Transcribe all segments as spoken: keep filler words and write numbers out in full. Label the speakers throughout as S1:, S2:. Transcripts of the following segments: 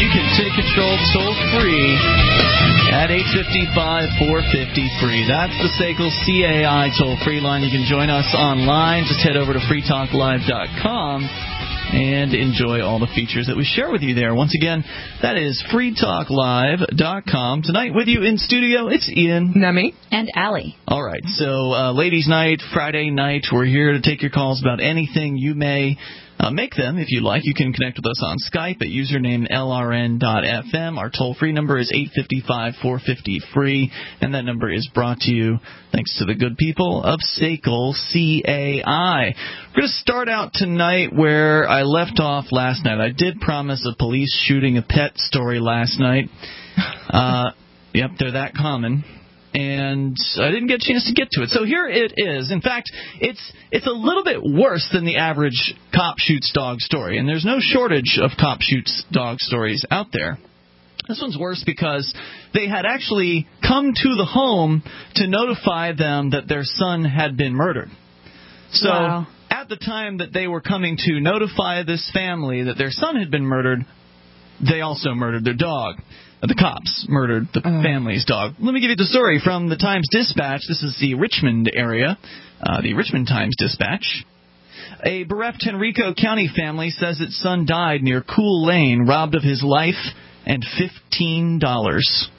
S1: you can take control toll-free at eight five five, four five zero, free. That's the S A C L C A I toll-free line. You can join us online. Just head over to free talk live dot com and enjoy all the features that we share with you there. Once again, that is free talk live dot com. Tonight with you in studio, it's Ian.
S2: Nemi.
S3: And Allie.
S1: All right, so uh, ladies' night, Friday night, we're here to take your calls about anything you may Uh, make them, if you like. You can connect with us on Skype at username L R N dot F M. Our toll-free number is eight five five, four five zero, free, and that number is brought to you thanks to the good people of S A C L C A I. We're going to start out tonight where I left off last night. I did promise a police shooting a pet story last night. Uh, yep, they're that common. And I didn't get a chance to get to it. So here it is. In fact, it's it's a little bit worse than the average cop shoots dog story. And there's no shortage of cop shoots dog stories out there. This one's worse because they had actually come to the home to notify them that their son had been murdered. So
S3: wow.
S1: At the time that they were coming to notify this family that their son had been murdered, they also murdered their dog. The cops murdered the uh. family's dog. Let me give you the story from the Times-Dispatch. This is the Richmond area, uh, the Richmond Times-Dispatch. A bereft Henrico County family says its son died near Cool Lane, robbed of his life and fifteen dollars.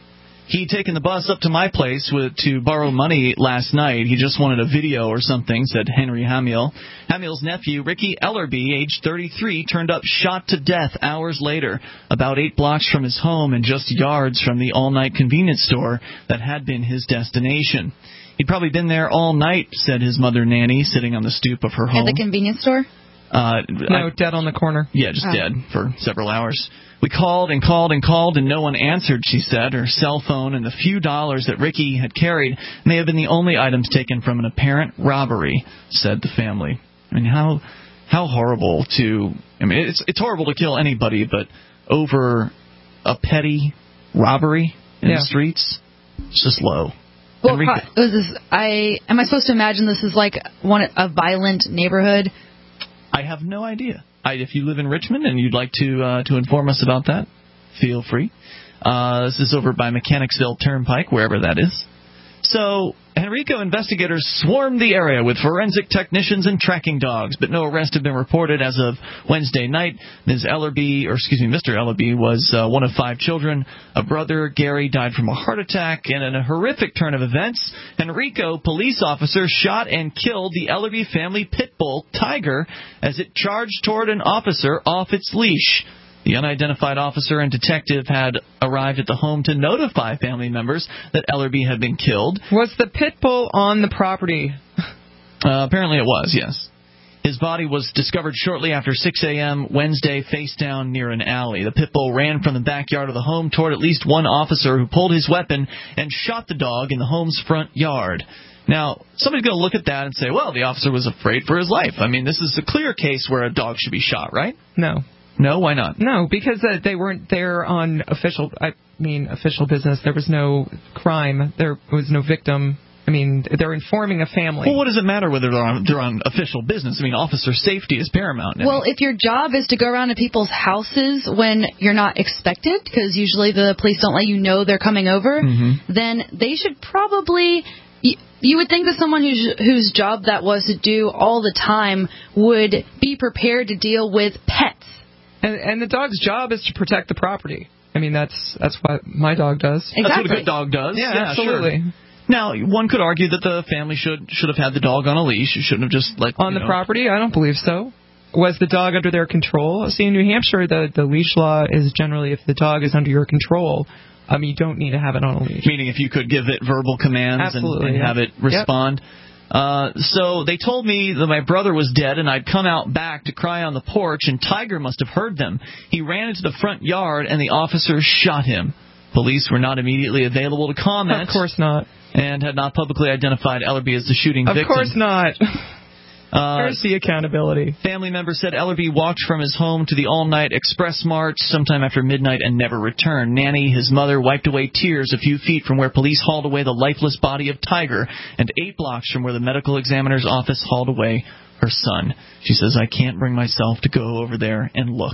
S1: He'd taken the bus up to my place with, to borrow money last night. He just wanted a video or something, said Henry Hamill. Hamill's nephew, Ricky Ellerby, age thirty-three, turned up shot to death hours later, about eight blocks from his home and just yards from the all-night convenience store that had been his destination. He'd probably been there all night, said his mother, Nanny, sitting on the stoop of her home.
S3: At the convenience store?
S1: Uh,
S2: no,
S1: I,
S2: dead on the corner.
S1: Yeah, just
S3: oh.
S1: dead for several hours. We called and called and called, and no one answered, she said. Her cell phone and the few dollars that Ricky had carried may have been the only items taken from an apparent robbery, said the family. I mean, how how horrible to... I mean, it's it's horrible to kill anybody, but over a petty robbery in
S2: yeah.
S1: the streets, it's just low.
S3: Well,
S1: Enrico.
S3: how, was this, I, am I supposed to imagine this is like one a violent neighborhood?
S1: I have no idea. I, if you live in Richmond and you'd like to uh, to inform us about that, feel free. Uh, this is over by Mechanicsville Turnpike, wherever that is. So, Henrico investigators swarmed the area with forensic technicians and tracking dogs, but no arrests have been reported as of Wednesday night. Miz Ellerby, or excuse me, Mister Ellerby, was uh, one of five children. A brother, Gary, died from a heart attack, and in a horrific turn of events, Henrico police officer shot and killed the Ellerby family pit bull, Tiger, as it charged toward an officer off its leash. The unidentified officer and detective had arrived at the home to notify family members that Ellerby had been killed.
S2: Was the pit bull on the property?
S1: Uh, apparently it was, yes. His body was discovered shortly after six a.m. Wednesday, face down near an alley. The pit bull ran from the backyard of the home toward at least one officer who pulled his weapon and shot the dog in the home's front yard. Now, somebody's going to look at that and say, well, the officer was afraid for his life. I mean, this is a clear case where a dog should be shot, right?
S2: No.
S1: No, why not?
S2: No, because uh, they weren't there on official, I mean, official business. There was no crime. There was no victim. I mean, they're informing a family.
S1: Well, what does it matter whether they're on, they're on official business? I mean, officer safety is paramount now.
S3: Well, if your job is to go around to people's houses when you're not expected, because usually the police don't let you know they're coming over,
S1: mm-hmm.
S3: then they should probably... You would think that someone whose, whose job that was to do all the time would be prepared to deal with pets.
S2: And, and the dog's job is to protect the property. I mean, that's that's what my dog does.
S3: Exactly.
S1: That's what a good dog does.
S2: Yeah,
S1: yeah
S2: absolutely.
S1: Sure. Now, one could argue that the family should should have had the dog on a leash. You shouldn't have just let
S2: on the
S1: know.
S2: property. I don't believe so. Was the dog under their control? See, in New Hampshire, the the leash law is generally if the dog is under your control. I mean, you don't need to have it on a leash.
S1: Meaning if you could give it verbal commands and, and
S2: yeah.
S1: have it respond.
S2: Yep.
S1: Uh, so they told me that my brother was dead, and I'd come out back to cry on the porch, and Tiger must have heard them. He ran into the front yard, and the officer shot him. Police were not immediately available to comment.
S2: Of course not.
S1: And had not publicly identified Ellerby as the shooting
S2: of
S1: victim.
S2: Of course not.
S1: Uh,
S2: Where's the accountability?
S1: Family members said Ellerby walked from his home to the all-night Express Mart sometime after midnight and never returned. Nanny, his mother, wiped away tears a few feet from where police hauled away the lifeless body of Tiger and eight blocks from where the medical examiner's office hauled away her son. She says, I can't bring myself to go over there and look.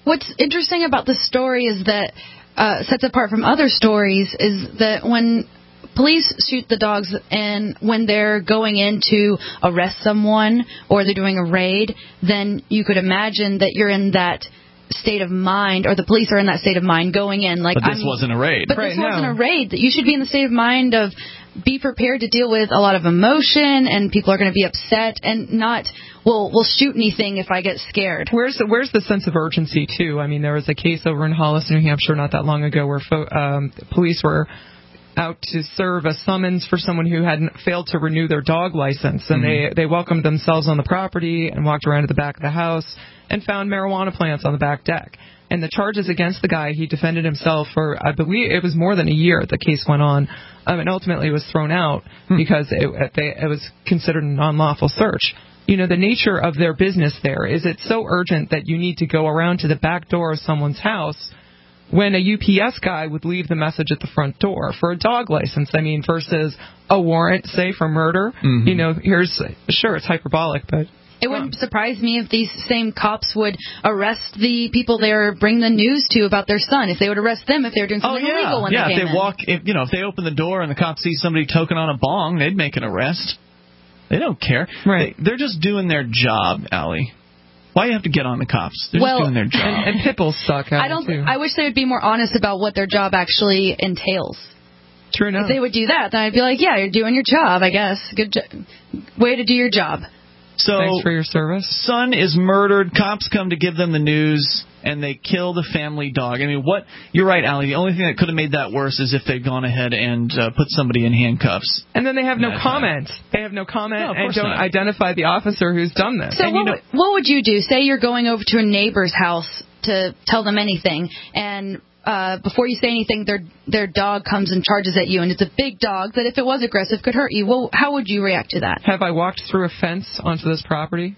S3: What's interesting about this story is that uh, sets apart from other stories is that when police shoot the dogs and when they're going in to arrest someone or they're doing a raid, then you could imagine that you're in that state of mind, or the police are in that state of mind going in. Like,
S1: but this
S3: I'm,
S1: wasn't a raid.
S3: But
S2: right,
S3: this
S2: no.
S3: wasn't a raid. That you should be in the state of mind of be prepared to deal with a lot of emotion, and people are going to be upset, and not, well, we'll shoot anything if I get scared.
S2: Where's the, where's the sense of urgency, too? I mean, there was a case over in Hollis, New Hampshire, not that long ago, where fo- um, police were out to serve a summons for someone who had failed to renew their dog license, and mm-hmm. they, they welcomed themselves on the property and walked around to the back of the house and found marijuana plants on the back deck. And the charges against the guy, he defended himself for, I believe, it was more than a year the case went on, um, and ultimately was thrown out hmm. because it, they, it was considered a non-lawful search. You know, the nature of their business there is it's so urgent that you need to go around to the back door of someone's house when a U P S guy would leave the message at the front door for a dog license. I mean, versus a warrant, say, for murder. Mm-hmm. You know, here's, sure, it's hyperbolic, but...
S3: It wouldn't surprise me if these same cops would arrest the people they were bringing the news to about their son. If they would arrest them if they were doing something
S1: oh, yeah.
S3: illegal when
S1: yeah,
S3: they came
S1: if they
S3: in.
S1: walk, if, you know, if they open the door and the cops see somebody toking on a bong, they'd make an arrest. They don't care.
S2: Right.
S1: They, they're just doing their job, Allie. Why do you have to get on the cops? They're
S3: well,
S1: just doing their job.
S2: And, and pit bulls suck.
S3: I don't.
S2: Too.
S3: I wish they would be more honest about what their job actually entails.
S2: True enough.
S3: If they would do that, then I'd be like, yeah, you're doing your job, I guess. Good jo- way to do your job.
S1: So,
S2: thanks for your service.
S1: Son is murdered. Cops come to give them the news, and they kill the family dog. I mean, what? You're right, Allie. The only thing that could have made that worse is if they'd gone ahead and uh, put somebody in handcuffs.
S2: And then they have no comment. Time. They have no comment
S1: no,
S2: and don't
S1: not.
S2: identify the officer who's done this.
S3: So
S2: and
S3: what,
S2: you know,
S3: w- what would you do? Say you're going over to a neighbor's house to tell them anything, and uh, before you say anything, their their dog comes and charges at you, and it's a big dog that if it was aggressive could hurt you. Well, how would you react to that?
S2: Have I walked through a fence onto this property?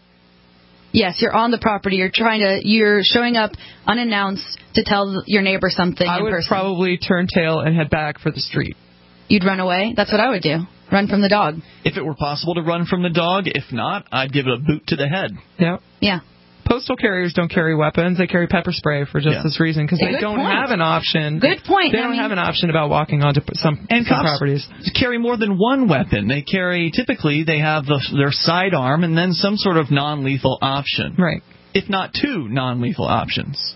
S3: Yes, you're on the property. You're trying to. You're showing up unannounced to tell your neighbor something
S2: I
S3: in
S2: would
S3: person.
S2: probably turn tail and head back for the street.
S3: You'd run away? That's what I would do. Run from the dog.
S1: If it were possible to run from the dog, if not, I'd give it a boot to the head.
S2: Yeah.
S3: Yeah.
S2: Postal carriers don't carry weapons. They carry pepper spray for just
S1: yeah.
S2: this reason, because they
S3: Good
S2: don't
S3: point.
S2: have an option.
S3: Good point.
S2: They
S3: I
S2: don't
S3: mean,
S2: have an option about walking onto some,
S1: and
S2: some
S1: cops
S2: properties.
S1: Carry more than one weapon. They carry, typically, they have the, their sidearm and then some sort of non-lethal option.
S2: Right.
S1: If not two non-lethal options.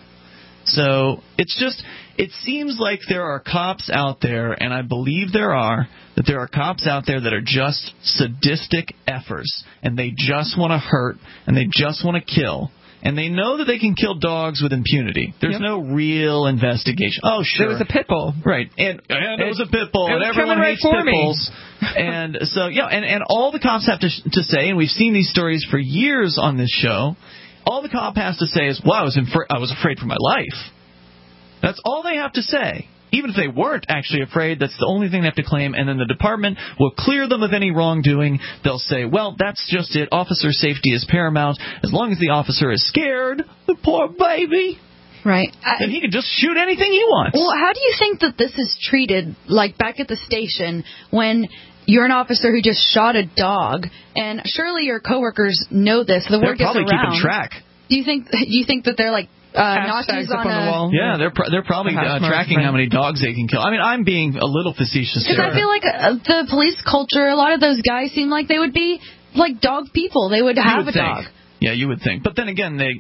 S1: So it's just, it seems like there are cops out there, and I believe there are, that there are cops out there that are just sadistic effers, and they just want to hurt, and they just want to kill. And they know that they can kill dogs with impunity. There's
S2: yep.
S1: no real investigation. Oh, sure.
S2: There was a pit bull.
S1: Right. And, and it was a pit bull,
S2: it
S1: and
S2: was
S1: everyone
S2: right
S1: hates pit
S2: me.
S1: bulls. And so, yeah, and, and all the cops have to, to say, and we've seen these stories for years on this show, all the cop has to say is, well, I was, inf- I was afraid for my life. That's all they have to say. Even if they weren't actually afraid, that's the only thing they have to claim, and then the department will clear them of any wrongdoing. They'll say, well, that's just it. Officer safety is paramount. As long as the officer is scared, the poor baby,
S3: right,
S1: then he can just shoot anything he wants.
S3: Well, how do you think that this is treated, like back at the station, when you're an officer who just shot a dog, and surely your coworkers know this. The
S1: They're
S3: word gets
S1: probably
S3: around.
S1: keeping track.
S3: Do you think? Do you think that they're like uh, Nazis
S2: up
S3: on,
S2: on
S3: a
S2: the wall?
S1: Yeah, they're pr- they're probably uh, tracking how many dogs they can kill. I mean, I'm being a little facetious
S3: because
S1: here.
S3: I feel like uh, the police culture, a lot of those guys seem like they would be like dog people. They would have
S1: would
S3: a
S1: think.
S3: dog.
S1: Yeah, you would think. But then again, they.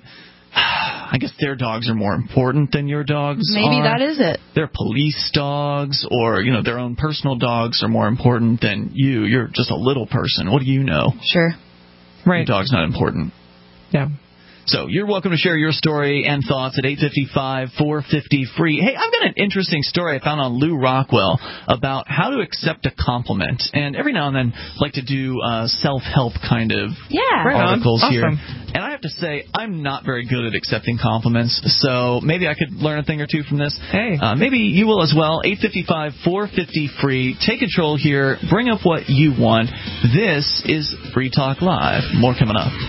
S1: I guess their dogs are more important than your dogs
S3: Maybe
S1: are.
S3: that is it.
S1: Their police dogs or, you know, their own personal dogs are more important than you. You're just a little person. What do you know?
S3: Sure.
S2: Right.
S1: Your dog's not important.
S2: Yeah.
S1: So you're welcome to share your story and thoughts at eight five five, four five zero, free. Hey, I've got an interesting story I found on Lou Rockwell about how to accept a compliment. And every now and then I like to do uh, self-help kind of
S3: Yeah.
S1: articles
S2: awesome.
S1: here. And I have to say, I'm not very good at accepting compliments, so maybe I could learn a thing or two from this.
S2: Hey.
S1: Uh, maybe you will as well. eight five five, four five zero, free. Take control here. Bring up what you want. This is Free Talk Live. More coming up.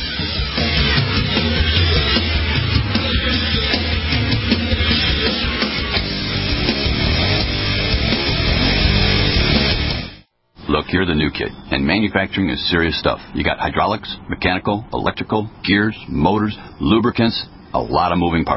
S4: Look, you're the new kid, and manufacturing is serious stuff. You got hydraulics, mechanical, electrical, gears, motors, lubricants, a lot of moving parts.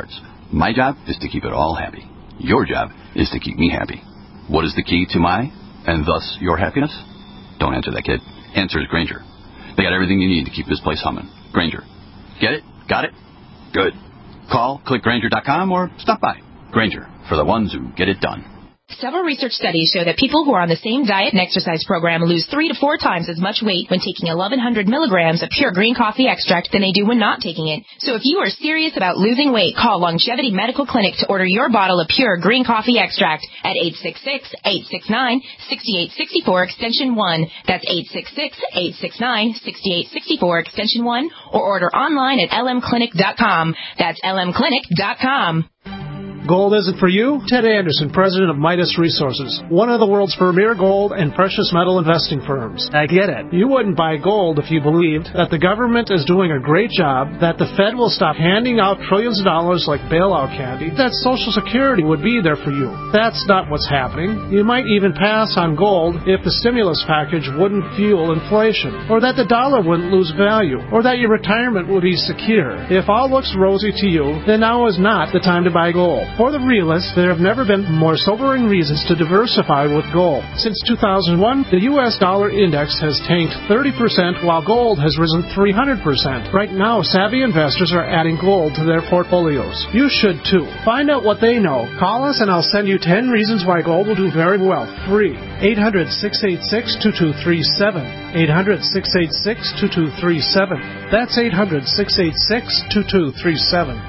S4: My job is to keep it all happy. Your job is to keep me happy. What is the key to my, and thus your happiness? Don't answer that, kid. Answer is Grainger. They got everything you need to keep this place humming. Grainger. Get it? Got it? Good. Call, click Grainger dot com, or stop by. Grainger, for the ones who get it done.
S5: Several research studies show that people who are on the same diet and exercise program lose three to four times as much weight when taking eleven hundred milligrams of pure green coffee extract than they do when not taking it. So if you are serious about losing weight, call Longevity Medical Clinic to order your bottle of pure green coffee extract at eight six six, eight six nine, six eight six four extension one. That's eight six six, eight six nine, six eight six four extension one, or order online at l m clinic dot com. That's l m clinic dot com.
S6: Gold isn't for you? Ted Anderson, president of Midas Resources, one of the world's premier gold and precious metal investing firms. I get it. You wouldn't buy gold if you believed that the government is doing a great job, that the Fed will stop handing out trillions of dollars like bailout candy, that Social Security would be there for you. That's not what's happening. You might even pass on gold if the stimulus package wouldn't fuel inflation, or that the dollar wouldn't lose value, or that your retirement would be secure. If all looks rosy to you, then now is not the time to buy gold. For the realists, there have never been more sobering reasons to diversify with gold. Since two thousand one, the U S dollar index has tanked thirty percent while gold has risen three hundred percent. Right now, savvy investors are adding gold to their portfolios. You should too. Find out what they know. Call us and I'll send you ten reasons why gold will do very well. Free. eight hundred, six eight six, two two three seven. eight hundred, six eight six, two two three seven. That's eight hundred, six eight six, two two three seven.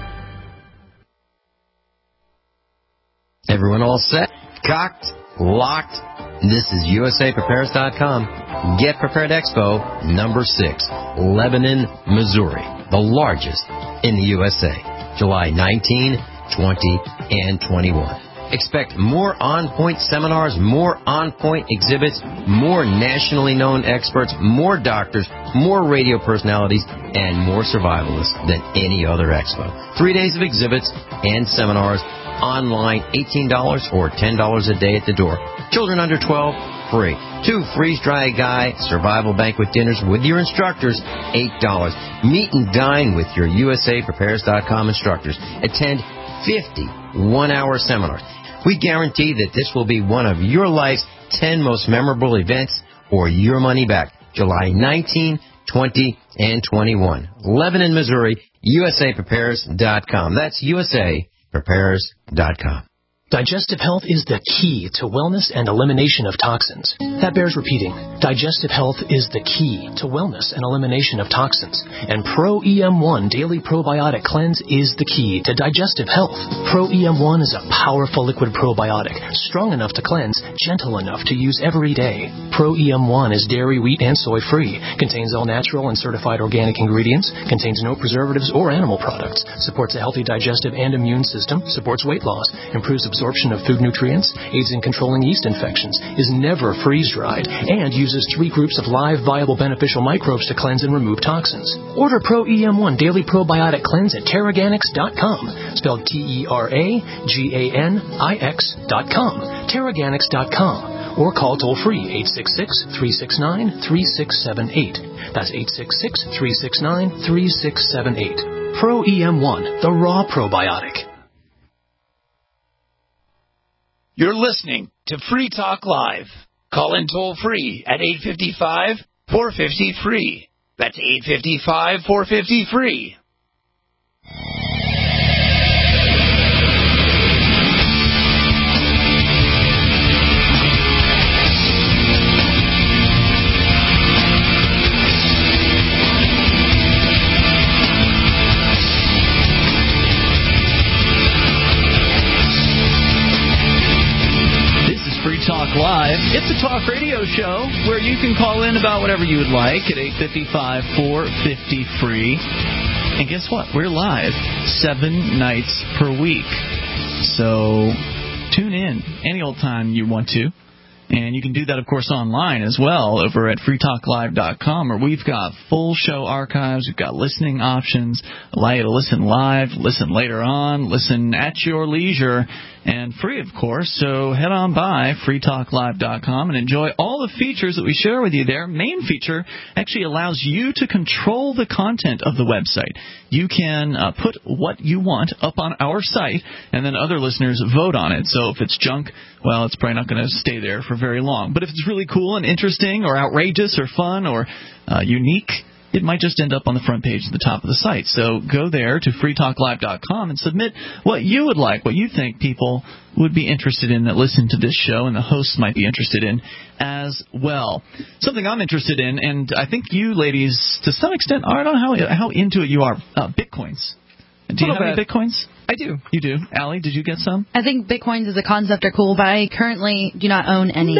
S7: Everyone all set? Cocked? Locked? This is U S A Prepares dot com. Get Prepared Expo number six, Lebanon, Missouri, the largest in the U S A, July nineteenth, twentieth, and twenty-first. Expect more on-point seminars, more on-point exhibits, more nationally known experts, more doctors, more radio personalities, and more survivalists than any other expo. Three days of exhibits and seminars, online eighteen dollars or ten dollars a day at the door. Children under twelve, free. Two freeze-dry guy survival banquet dinners with your instructors, eight dollars. Meet and dine with your U S A Prepares dot com instructors. Attend fifty one-hour seminars. We guarantee that this will be one of your life's ten most memorable events or your money back. July nineteenth, twentieth, and twenty-first. Lebanon, Missouri, U S A Prepares dot com. That's U S A Prepares dot com.
S8: Digestive health is the key to wellness and elimination of toxins. That bears repeating. Digestive health is the key to wellness and elimination of toxins. And Pro E M one Daily Probiotic Cleanse is the key to digestive health. Pro E M one is a powerful liquid probiotic, strong enough to cleanse, gentle enough to use every day. Pro E M one is dairy, wheat, and soy-free, contains all natural and certified organic ingredients, contains no preservatives or animal products, supports a healthy digestive and immune system, supports weight loss, improves absorption absorption of food nutrients, aids in controlling yeast infections, is never freeze-dried, and uses three groups of live, viable, beneficial microbes to cleanse and remove toxins. Order Pro E M one Daily Probiotic Cleanse at Terraganix dot com, spelled T E R A G A N I X dot com, Terraganix dot com, or call toll-free eight six six, three six nine, three six seven eight. That's eight six six, three six nine, three six seven eight. Pro E M one, the raw probiotic.
S9: You're listening to Free Talk Live. Call in toll-free at eight five five, four five zero, free. That's eight five five, four five zero, free.
S1: Talk Live. It's a talk radio show where you can call in about whatever you would like at eight five five, four five zero, free. And guess what? We're live seven nights per week. So tune in any old time you want to. And you can do that, of course, online as well over at free talk live dot com, where we've got full show archives. We've got listening options, allow you to listen live, listen later on, listen at your leisure. and free, of course. So head on by free talk live dot com and enjoy all the features that we share with you there. Main feature actually allows you to control the content of the website. You can uh, put what you want up on our site, and then other listeners vote on it. So if it's junk, well, it's probably not going to stay there for very long. But if it's really cool and interesting or outrageous or fun or uh, unique, it might just end up on the front page at the top of the site. So go there to free talk live dot com and submit what you would like, what you think people would be interested in that listen to this show, and the hosts might be interested in as well. Something I'm interested in, and I think you ladies, to some extent, I don't know how, how into it you are, uh, Bitcoins. Do you have any Bitcoins?
S2: I do.
S1: You do. Allie, did you get some?
S3: I think Bitcoins as a concept are cool, but I currently do not own any.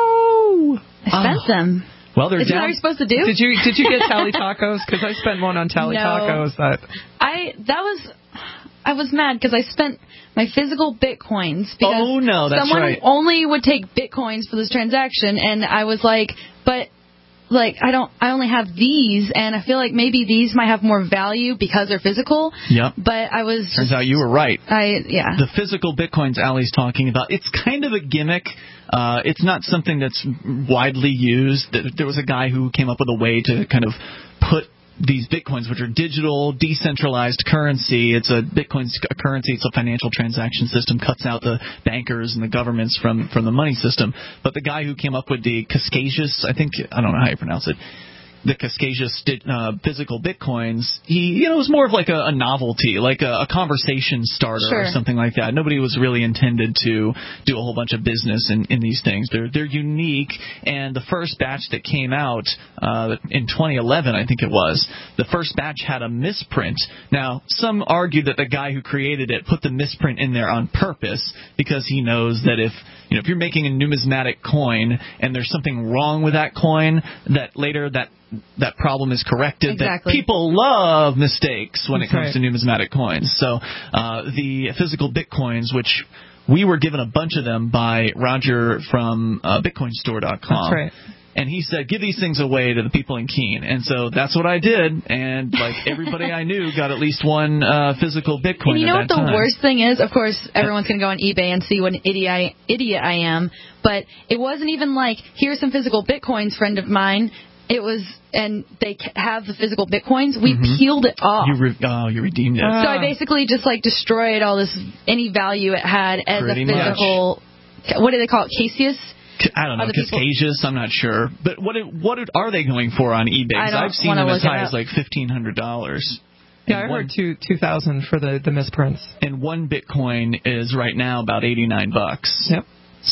S1: No!
S3: I spent
S1: oh.
S3: them.
S1: Well, they're
S3: Isn't
S1: down.
S3: that what you're supposed to do?
S2: Did you did you get Tally Tacos? Because I spent one on Tally
S3: No.
S2: Tacos. That
S3: I that was I was mad because I spent my physical Bitcoins because
S1: Oh, no, that's
S3: someone
S1: right.
S3: only would take Bitcoins for this transaction, and I was like, but like I don't I only have these, and I feel like maybe these might have more value because they're physical.
S1: Yep.
S3: But I was
S1: Turns
S3: just,
S1: out you were right.
S3: I yeah.
S1: The physical Bitcoins Allie's talking about, it's kind of a gimmick. Uh, it's not something that's widely used. There was a guy who came up with a way to kind of put these Bitcoins, which are digital, decentralized currency. It's a Bitcoin's a currency. It's a financial transaction system. Cuts out the bankers and the governments from, from the money system. But the guy who came up with the Cascacious, I think, I don't know how you pronounce it, the Cascacious uh, physical Bitcoins, he, you know, it was more of like a, a novelty, like a, a conversation starter
S3: Sure.
S1: or something like that. Nobody was really intended to do a whole bunch of business in, in these things. They're they're unique, and the first batch that came out uh, in twenty eleven, I think it was, the first batch had a misprint. Now, some argue that the guy who created it put the misprint in there on purpose because he knows that if you know if you're making a numismatic coin and there's something wrong with that coin, that later that that problem is corrected.
S3: Exactly.
S1: That people love mistakes when
S2: That's
S1: it comes
S2: right.
S1: to numismatic coins. So uh, the physical Bitcoins, which we were given a bunch of them by Roger from uh, bitcoin store dot com.
S2: That's right.
S1: And he said, give these things away to the people in Keene. And so that's what I did. And like everybody I knew got at least one uh, physical Bitcoin.
S3: And you know
S1: at
S3: what
S1: that
S3: the
S1: time.
S3: worst thing is? Of course, everyone's going to go on eBay and see what an idiot I, idiot I am. But it wasn't even like, here's some physical Bitcoins, friend of mine. It was, and they have the physical Bitcoins. We
S1: Mhm.
S3: peeled it off.
S1: You re- oh, you redeemed it.
S3: So I basically just like destroyed all this, any value it had as
S1: Pretty
S3: a
S1: much.
S3: physical, what do they call it, Cassius?
S1: I don't know,
S3: Are the people-
S1: Cascacious, I'm not sure. But what what are they going for on eBay?
S3: I
S1: 'Cause
S3: don't
S1: I've seen
S3: wanna
S1: them as
S3: look it
S1: high
S3: up.
S1: as like fifteen hundred dollars.
S2: yeah, I heard two two thousand for the the misprints.
S1: And one Bitcoin is right now about eighty-nine bucks.
S2: Yep.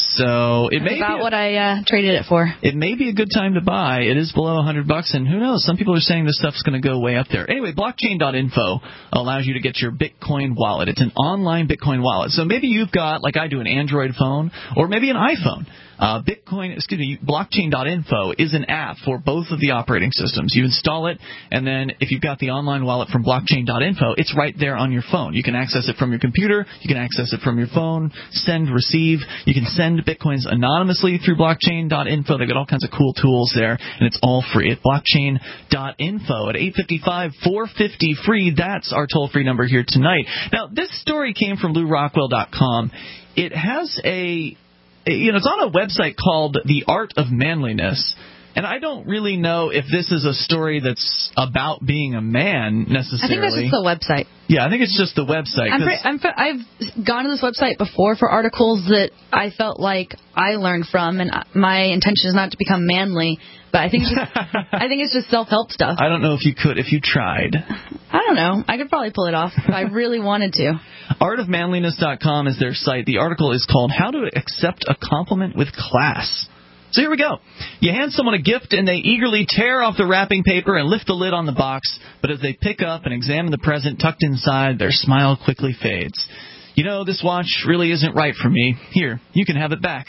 S1: So it may
S3: About
S1: be a,
S3: what I uh, traded it for.
S1: it may be a good time to buy. It is below one hundred bucks, and who knows? Some people are saying this stuff's going to go way up there. Anyway, blockchain dot info allows you to get your Bitcoin wallet. It's an online Bitcoin wallet. So maybe you've got, like I do, an Android phone or maybe an iPhone. Uh, Bitcoin, excuse me, blockchain dot info is an app for both of the operating systems. You install it, and then if you've got the online wallet from blockchain dot info, it's right there on your phone. You can access it from your computer. You can access it from your phone, send, receive. You can send Bitcoins anonymously through blockchain dot info. They've got all kinds of cool tools there, and it's all free at blockchain dot info at eight five five, four five zero, free. That's our toll-free number here tonight. Now, this story came from Lew Rockwell dot com. It has a... You know, it's on a website called The Art of Manliness, and I don't really know if this is a story that's about being a man necessarily.
S3: I think that's just the website.
S1: Yeah, I think it's just the website.
S3: I'm
S1: 'cause-
S3: pre- I'm fe- I've gone to this website before for articles that I felt like I learned from, and my intention is not to become manly, but I think it's just, I think it's just self-help stuff.
S1: I don't know if you could, if you tried.
S3: I don't know. I could probably pull it off if I really wanted to.
S1: art of manliness dot com is their site. The article is called How to Accept a Compliment with Class. So here we go. You hand someone a gift and they eagerly tear off the wrapping paper and lift the lid on the box, but as they pick up and examine the present tucked inside, their smile quickly fades. You know, this watch really isn't right for me. Here, you can have it back.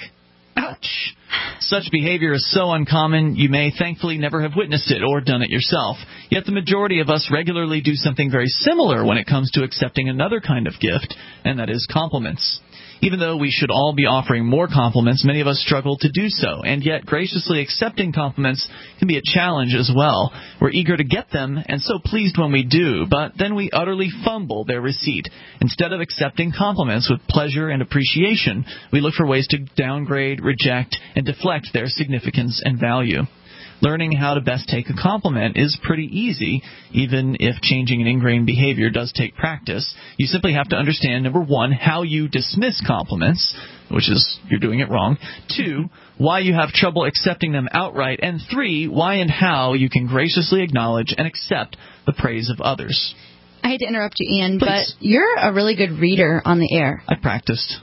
S1: Ouch. Such behavior is so uncommon, you may thankfully never have witnessed it or done it yourself. Yet the majority of us regularly do something very similar when it comes to accepting another kind of gift, and that is compliments. Even though we should all be offering more compliments, many of us struggle to do so, and yet graciously accepting compliments can be a challenge as well. We're eager to get them, and so pleased when we do, but then we utterly fumble their receipt. Instead of accepting compliments with pleasure and appreciation, we look for ways to downgrade, reject, and deflect their significance and value. Learning how to best take a compliment is pretty easy, even if changing an ingrained behavior does take practice. You simply have to understand, number one, how you dismiss compliments, which is you're doing it wrong. Two, why you have trouble accepting them outright. And three, why and how you can graciously acknowledge and accept the praise of others.
S3: I hate to interrupt you, Ian,
S1: Please.
S3: but you're a really good reader on the air.
S1: I practiced.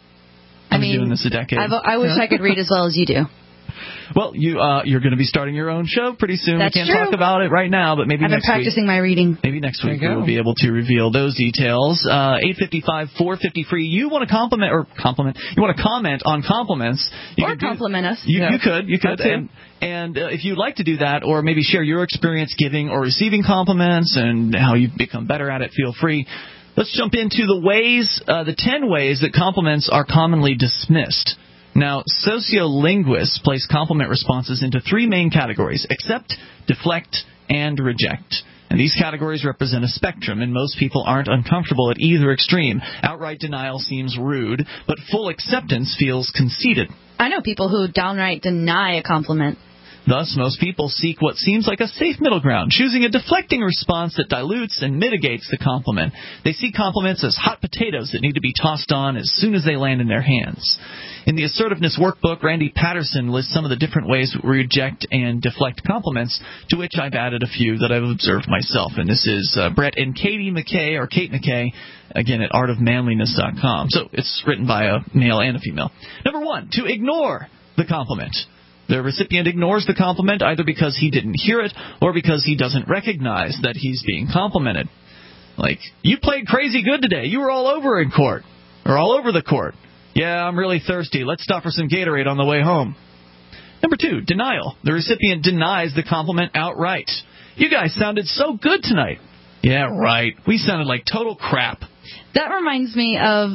S1: I've
S3: I mean,
S1: been doing this a decade.
S3: I've, I wish I could read as well as you do.
S1: Well, you, uh, you're going to be starting your own show pretty soon.
S3: That's
S1: we can't
S3: true.
S1: talk about it right now, but maybe
S3: I've been
S1: next
S3: practicing
S1: week.
S3: my reading.
S1: Maybe next week
S2: There you
S1: we'll
S2: go.
S1: be able to reveal those details. Uh, eight five five, four five zero, free. You want to compliment, or compliment, you want to comment on compliments. You
S3: Or
S1: can do-
S3: compliment us.
S1: You,
S2: Yeah.
S1: you could, you could.
S2: That's it.
S1: And, and uh, if you'd like to do that, or maybe share your experience giving or receiving compliments and how you've become better at it, feel free. Let's jump into the ways, uh, the ten ways that compliments are commonly dismissed. Now, sociolinguists place compliment responses into three main categories: accept, deflect, and reject. And these categories represent a spectrum, and most people aren't uncomfortable at either extreme. Outright denial seems rude, but full acceptance feels conceited.
S3: I know people who downright deny a compliment.
S1: Thus, most people seek what seems like a safe middle ground, choosing a deflecting response that dilutes and mitigates the compliment. They see compliments as hot potatoes that need to be tossed on as soon as they land in their hands. In the Assertiveness Workbook, Randy Patterson lists some of the different ways we reject and deflect compliments, to which I've added a few that I've observed myself. And this is uh, Brett and Katie McKay, or Kate McKay, again at art of manliness dot com. So it's written by a male and a female. Number one, to ignore the compliment. The recipient ignores the compliment either because he didn't hear it or because he doesn't recognize that he's being complimented. Like, you played crazy good today. You were all over in court. Or all over the court. Yeah, I'm really thirsty. Let's stop for some Gatorade on the way home. Number two, denial. The recipient denies the compliment outright. You guys sounded so good tonight. Yeah, right. We sounded like total crap.
S3: That reminds me of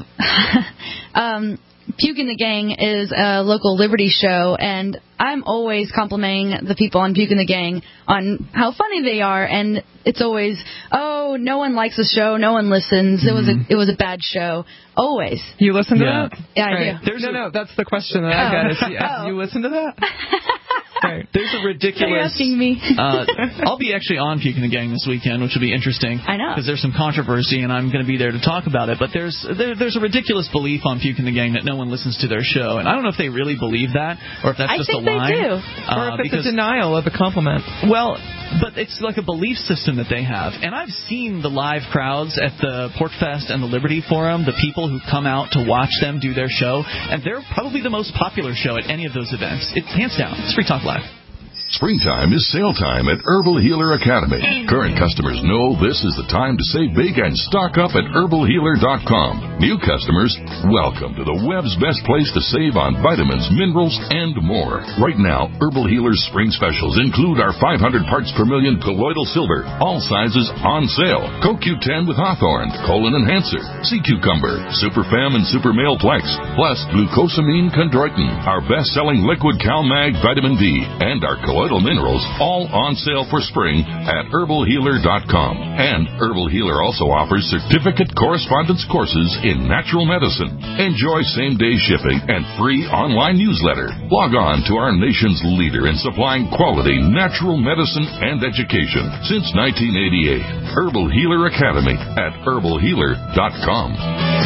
S3: um, Puke in the Gang is a local Liberty show, and I'm always complimenting the people on Puke in the Gang on how funny they are, and it's always, oh, no one likes the show, no one listens, mm-hmm. it was a it was a bad show. Always.
S2: You listen to
S1: Yeah.
S2: that?
S3: Yeah, I
S2: right.
S3: do.
S2: There's no, no, that's the question that I
S3: Oh.
S2: got. Is, yeah,
S3: Oh.
S2: you listen to that? Right.
S1: There's a ridiculous...
S3: You're asking me.
S1: uh, I'll be actually on Puke in the Gang this weekend, which will be interesting.
S3: I know.
S1: Because there's some controversy, and I'm going to be there to talk about it. But there's there, there's a ridiculous belief on Puke in the Gang that no one listens to their show. And I don't know if they really believe that, or if that's
S3: I
S1: just
S3: think
S1: a line.
S3: they do.
S1: Uh,
S2: or if it's
S1: because,
S2: a denial of a compliment.
S1: Well, but it's like a belief system that they have. And I've seen the live crowds at the Porkfest and the Liberty Forum, the people who come out to watch them do their show, and they're probably the most popular show at any of those events. It's hands down. It's Free Talk Live.
S10: Springtime is sale time at Herbal Healer Academy. Current customers know this is the time to save big and stock up at herbal healer dot com. New customers, welcome to the web's best place to save on vitamins, minerals, and more. Right now, Herbal Healer's spring specials include our five hundred parts per million colloidal silver, all sizes on sale. Co Q ten with Hawthorne, colon enhancer, sea cucumber, Super Fem and Super Male Plex, plus glucosamine chondroitin, our best-selling liquid CalMag vitamin D, and our colloidal minerals, all on sale for spring at herbal healer dot com. And Herbal Healer also offers certificate correspondence courses in natural medicine. Enjoy same-day shipping and free online newsletter. Log on to our nation's leader in supplying quality natural medicine and education since nineteen eighty-eight. Herbal Healer Academy at herbal healer dot com.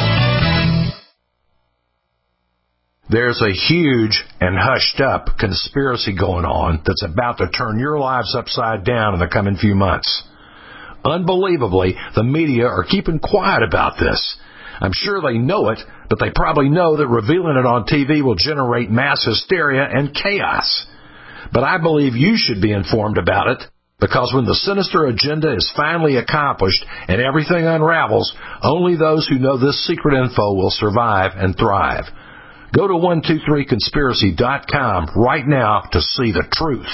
S11: There's a huge and hushed-up conspiracy going on that's about to turn your lives upside down in the coming few months. Unbelievably, the media are keeping quiet about this. I'm sure they know it, but they probably know that revealing it on T V will generate mass hysteria and chaos. But I believe you should be informed about it, because when the sinister agenda is finally accomplished and everything unravels, only those who know this secret info will survive and thrive. Go to one two three conspiracy dot com right now to see the truth.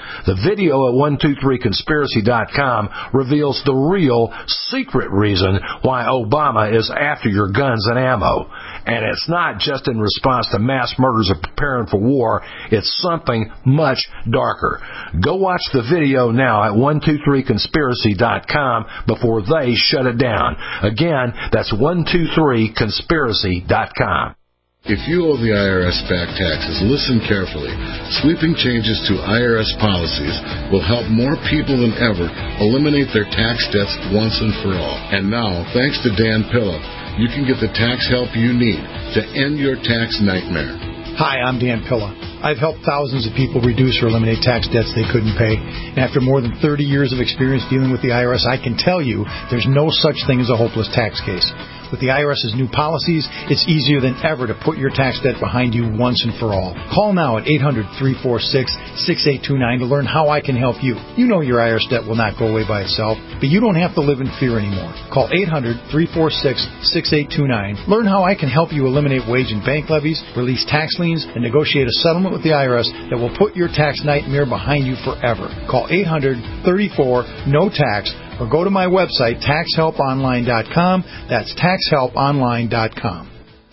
S11: The video at one two three conspiracy dot com reveals the real, secret reason why Obama is after your guns and ammo. And it's not just in response to mass murders or preparing for war. It's something much darker. Go watch the video now at one two three conspiracy dot com before they shut it down. Again, that's one two three conspiracy dot com.
S12: If you owe the I R S back taxes, listen carefully. Sweeping changes to I R S policies will help more people than ever eliminate their tax debts once and for all. And now, thanks to Dan Pilla, you can get the tax help you need to end your tax nightmare.
S13: Hi, I'm Dan Pilla. I've helped thousands of people reduce or eliminate tax debts they couldn't pay. And after more than thirty years of experience dealing with the I R S, I can tell you there's no such thing as a hopeless tax case. With the I R S's new policies, it's easier than ever to put your tax debt behind you once and for all. Call now at eight hundred, three four six, six eight two nine to learn how I can help you. You know your I R S debt will not go away by itself, but you don't have to live in fear anymore. Call eight hundred, three four six, six eight two nine. Learn how I can help you eliminate wage and bank levies, release tax liens, and negotiate a settlement with the I R S that will put your tax nightmare behind you forever. Call eight hundred, thirty-four, no tax or go to my website, tax help online dot com. That's tax help online dot com.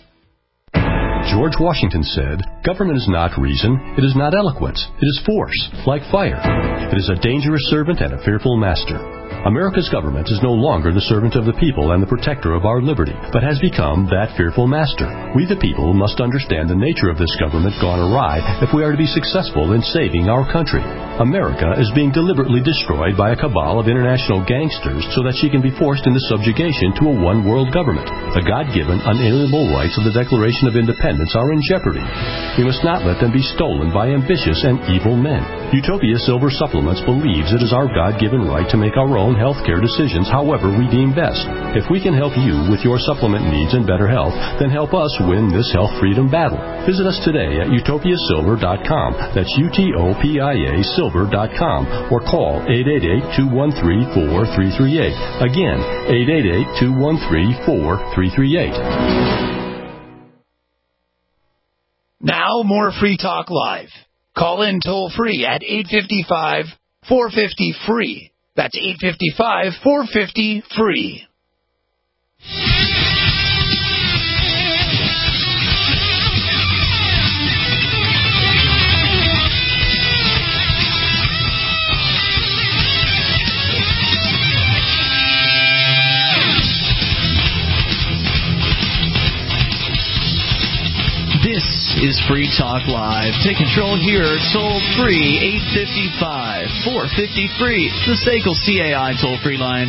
S14: George Washington said, "Government is not reason, it is not eloquence, it is force, like fire. It is a dangerous servant and a fearful master." America's government is no longer the servant of the people and the protector of our liberty, but has become that fearful master. We the people must understand the nature of this government gone awry if we are to be successful in saving our country. America is being deliberately destroyed by a cabal of international gangsters so that she can be forced into subjugation to a one-world government. The God-given, unalienable rights of the Declaration of Independence are in jeopardy. We must not let them be stolen by ambitious and evil men. Utopia Silver Supplements believes it is our God-given right to make our own healthcare decisions however we deem best. If we can help you with your supplement needs and better health, then help us win this health freedom battle. Visit us today at utopia silver dot com. That's U T O P I A silver dot com or call eight eight eight, two one three, four three three eight. Again, eight eight eight, two one three, four three three eight.
S9: Now more Free Talk Live. Call in toll free at eight five five, four five zero, free. That's eight five five, four five zero, free.
S1: This is Free Talk Live. Take control here, toll free, eight five five, four five zero, free. The S A C L C A I toll-free line.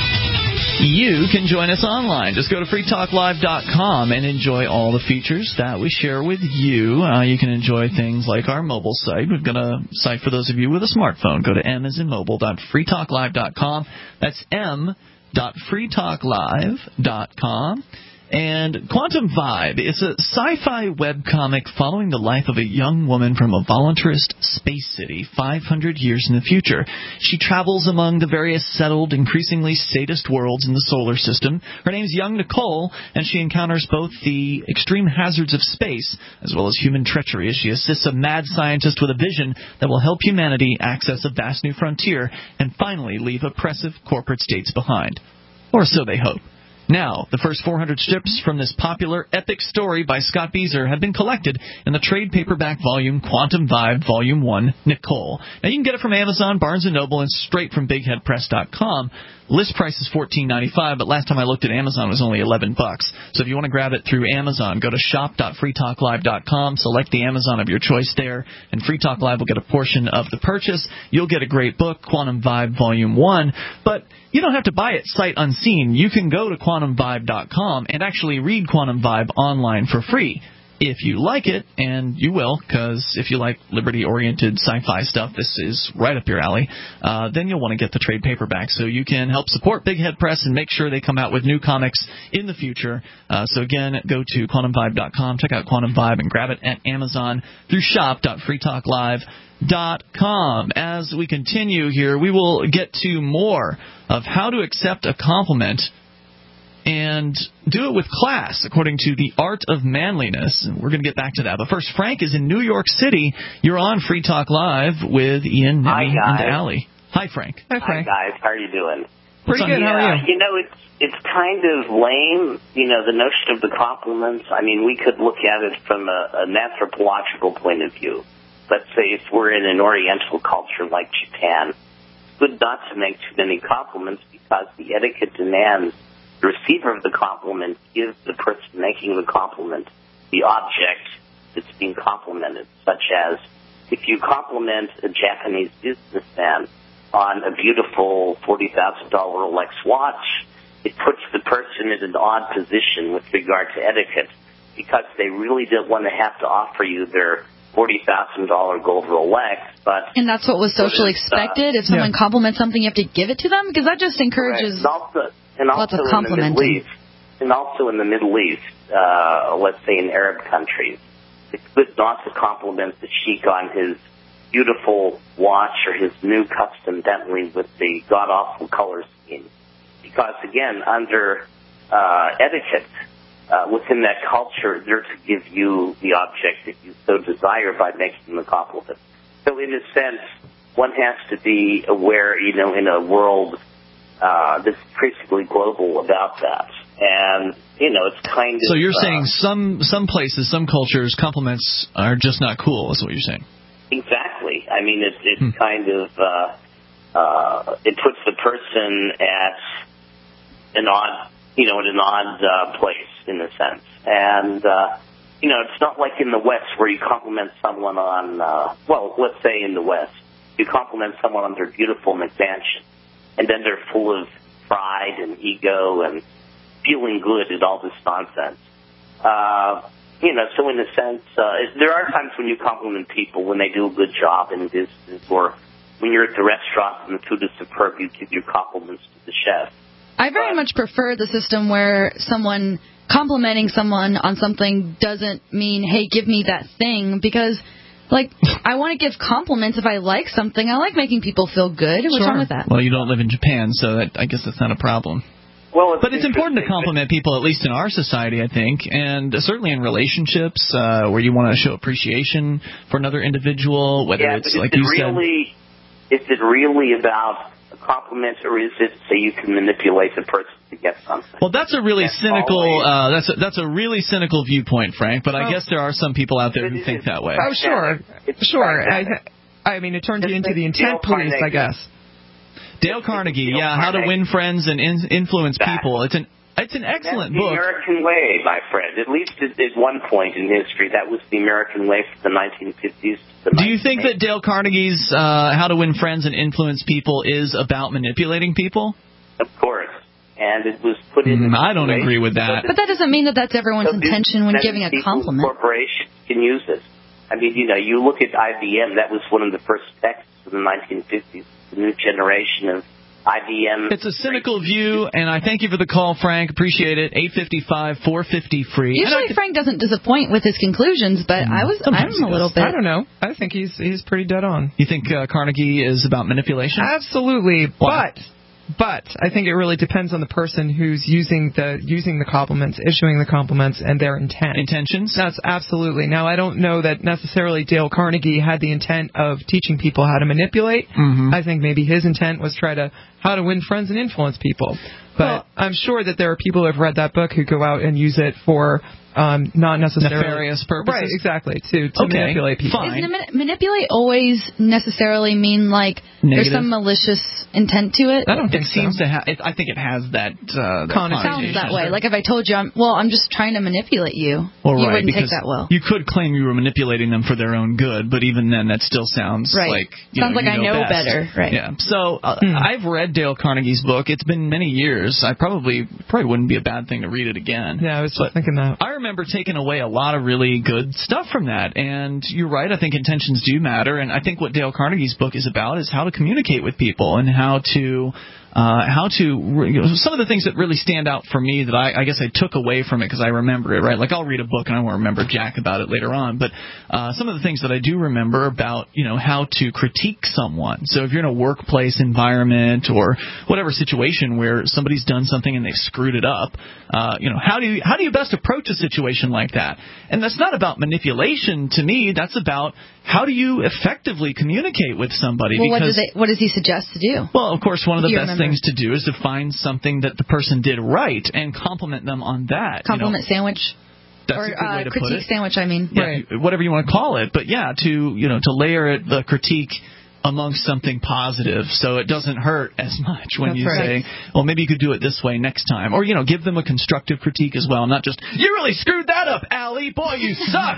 S1: You can join us online. Just go to free talk live dot com and enjoy all the features that we share with you. Uh, you can enjoy things like our mobile site. We've got a site for those of you with a smartphone. Go to m as in mobile dot free talk live dot com. That's m dot free talk live dot com. And Quantum Vibe is a sci-fi webcomic following the life of a young woman from a voluntarist space city five hundred years in the future. She travels among the various settled, increasingly sadist worlds in the solar system. Her name's Young Nicole, and she encounters both the extreme hazards of space as well as human treachery as she assists a mad scientist with a vision that will help humanity access a vast new frontier and finally leave oppressive corporate states behind. Or so they hope. Now, the first four hundred strips from this popular epic story by Scott Beezer have been collected in the trade paperback volume Quantum Vibe Volume one, Nicole. Now, you can get it from Amazon, Barnes and Noble, and straight from big head press dot com. List price is fourteen ninety-five, but last time I looked at Amazon, it was only eleven bucks. So if you want to grab it through Amazon, go to shop dot free talk live dot com, select the Amazon of your choice there, and Free Talk Live will get a portion of the purchase. You'll get a great book, Quantum Vibe Volume one, but you don't have to buy it sight unseen. You can go to quantum vibe dot com and actually read Quantum Vibe online for free. If you like it, and you will, because if you like liberty-oriented sci-fi stuff, this is right up your alley, uh, then you'll want to get the trade paperback so you can help support Big Head Press and make sure they come out with new comics in the future. Uh, so again, go to quantum vibe dot com, check out Quantum Vibe, and grab it at Amazon through shop dot free talk live dot com. As we continue here, we will get to more of how to accept a compliment and do it with class, according to The Art of Manliness. And we're going to get back to that. But first, Frank is in New York City. You're on Free Talk Live with Ian, Nemi, and Allie. Hi, Frank.
S2: Hi, Frank.
S15: Hi, guys. How are you doing?
S2: Pretty good.
S15: Yeah,
S2: How are you?
S15: You know, it's it's kind of lame, you know, the notion of the compliments. I mean, we could look at it from a, an anthropological point of view. Let's say if we're in an Oriental culture like Japan, it's good not to make too many compliments because the etiquette demands the receiver of the compliment gives the person making the compliment the object that's being complimented, such as if you compliment a Japanese businessman on a beautiful forty thousand dollars Rolex watch, it puts the person in an odd position with regard to etiquette because they really don't want to have to offer you their forty thousand dollars gold Rolex. But
S3: and that's what was socially expected? If someone yeah. compliments something, you have to give it to them? Because that just encourages...
S15: Right. And also, and also
S3: lots of
S15: in
S3: complimenting.
S15: the Middle East, and also in the Middle East, uh, let's say in Arab countries, it's good not to compliment the sheik on his beautiful watch or his new custom Bentley with the god-awful color scheme. Because, again, under uh, etiquette, uh, within that culture, they're to give you the object that you so desire by making the compliment. So in a sense, one has to be aware, you know, in a world uh, that's increasingly global about that. And, you know, it's kind of...
S1: So you're
S15: uh,
S1: saying some some places, some cultures, compliments are just not cool, is what you're saying.
S15: Exactly. I mean, it, it's
S1: hmm.
S15: kind of... Uh, uh, it puts the person at an odd, you know, in an odd uh, place, in a sense. And, uh, you know, it's not like in the West where you compliment someone on, uh, well, let's say in the West, you compliment someone on their beautiful McMansion, and then they're full of pride and ego and feeling good and all this nonsense. Uh, you know, so in a sense, uh, there are times when you compliment people when they do a good job in business, or when you're at the restaurant and the food is superb, you give your compliments to the chef.
S3: I very much prefer the system where someone complimenting someone on something doesn't mean, hey, give me that thing, because, like, I want to give compliments if I like something. I like making people feel good. What's
S1: sure.
S3: wrong with that?
S1: Well, you don't live in Japan, so that, I guess that's not a problem.
S15: Well, it's
S1: but it's important to compliment people, at least in our society, I think, and certainly in relationships uh, where you want to show appreciation for another individual, whether
S15: yeah,
S1: it's
S15: but
S1: like
S15: is
S1: you
S15: it really, said. Is it really about a compliment, or is it so you can manipulate the person to get something?
S1: Well, that's a really
S15: that's
S1: cynical. Uh, that's a, that's a really cynical viewpoint, Frank. But I
S2: oh.
S1: guess there are some people out there who think that way.
S2: Oh, sure,
S15: it's
S2: sure. I, I mean, it turns you into the intent police, I guess.
S1: Dale Carnegie, yeah, How to Win Friends and in, Influence People. It's an it's an excellent
S15: That's the
S1: book.
S15: American way, my friend. At least at, at one point in history, that was the American way from the nineteen fifties to the
S1: Do you think that Dale Carnegie's uh, How to Win Friends and Influence People is about manipulating people?
S15: Of course. And it was put in...
S1: Mm, I don't agree with that.
S3: But that doesn't mean that that's everyone's
S15: so
S3: intention when giving a compliment.
S15: Corporations can use it. I mean, you know, you look at I B M, that was one of the first texts in the nineteen fifties, the new generation of I B M.
S1: It's a cynical view, and I thank you for the call, Frank. Appreciate it. eight five five, four five zero, free.
S3: Usually
S1: could...
S3: Frank doesn't disappoint with his conclusions, but mm, I was, I'm a little bit...
S2: I don't know. I think he's he's pretty dead on.
S1: You think uh, Carnegie is about manipulation?
S2: Absolutely,
S1: Why?
S2: but... But I think it really depends on the person who's using the using the compliments, issuing the compliments, and their intent.
S1: Intentions?
S2: That's absolutely. Now, I don't know that necessarily Dale Carnegie had the intent of teaching people how to manipulate.
S1: Mm-hmm.
S2: I think maybe his intent was try to how to win friends and influence people. But
S1: well,
S2: I'm sure that there are people who have read that book who go out and use it for um, not necessarily
S1: nefarious purposes.
S2: Right, exactly. To, to
S1: okay,
S2: manipulate people.
S1: Fine.
S3: Does mani- manipulate always necessarily mean like
S1: Negative.
S3: There's some malicious intent to it?
S2: I don't think
S1: it seems
S2: so.
S1: to have. I think it has that. Uh, that
S3: Sounds that way. Like if I told you, I'm, well, I'm just trying to manipulate you.
S1: Well,
S3: you
S1: right,
S3: wouldn't
S1: because
S3: take that well.
S1: You could claim you were manipulating them for their own good, but even then, that still sounds
S3: right.
S1: like you
S3: sounds
S1: know,
S3: like
S1: you
S3: I know
S1: best.
S3: better. Right.
S1: Yeah. So uh,
S2: hmm.
S1: I've read Dale Carnegie's book. It's been many years. I probably probably wouldn't be a bad thing to read it again.
S2: Yeah, I was
S1: but
S2: thinking that.
S1: I remember taking away a lot of really good stuff from that. And you're right. I think intentions do matter. And I think what Dale Carnegie's book is about is how to communicate with people and how to uh, how to you know, some of the things that really stand out for me that I, I guess I took away from it because I remember it, right? Like I'll read a book and I won't remember jack about it later on, but uh, some of the things that I do remember about, you know, how to critique someone. So if you're in a workplace environment or whatever situation where somebody's done something and they've screwed it up, uh, you know, how do you how do you best approach a situation like that? And that's not about manipulation to me. That's about how do you effectively communicate with somebody?
S3: Well,
S1: because,
S3: what, does it, what does he suggest to do?
S1: Well, of course, one of the best
S3: remember?
S1: things to do is to find something that the person did right and compliment them on that.
S3: Compliment
S1: you know?
S3: sandwich?
S1: That's
S3: or
S1: a good way
S3: uh,
S1: to
S3: critique
S1: put it.
S3: sandwich, I mean.
S1: Yeah,
S3: Right.
S1: whatever you want to call it. But, yeah, to, you know, to layer it, the critique amongst something positive so it doesn't hurt as much when
S2: That's
S1: you
S2: right.
S1: say, well, maybe you could do it this way next time. Or, you know, give them a constructive critique as well, not just, you really screwed that up, Allie. Boy, you suck.